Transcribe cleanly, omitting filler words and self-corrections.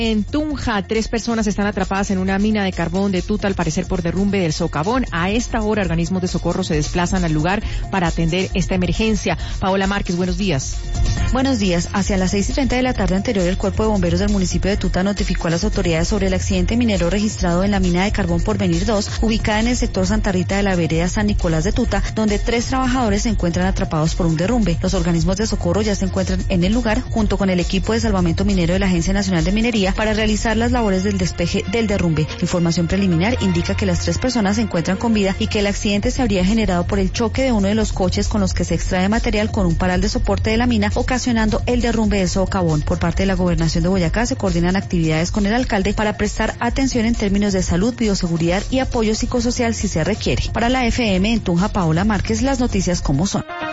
En Tunja, 3 personas están atrapadas en una mina de carbón de tuta, al parecer por derrumbe del socavón. A esta hora, organismos de socorro se desplazan al lugar para atender esta emergencia. Paola Márquez, buenos días. Buenos días. Hacia las 6:30 de la tarde anterior, el Cuerpo de Bomberos del municipio de Tuta notificó a las autoridades sobre el accidente minero registrado en la mina de carbón Porvenir 2, ubicada en el sector Santa Rita de la vereda San Nicolás de Tuta, donde 3 trabajadores se encuentran atrapados por un derrumbe. Los organismos de socorro ya se encuentran en el lugar, junto con el equipo de salvamento minero de la Agencia Nacional de Minería, para realizar las labores del despeje del derrumbe. Información preliminar indica que las 3 personas se encuentran con vida y que el accidente se habría generado por el choque de uno de los coches con los que se extrae material con un paral de soporte de la mina, ocasionando el derrumbe del socavón. Por parte de la Gobernación de Boyacá se coordinan actividades con el alcalde para prestar atención en términos de salud, bioseguridad y apoyo psicosocial si se requiere. Para la FM en Tunja, Paola Márquez, las noticias como son.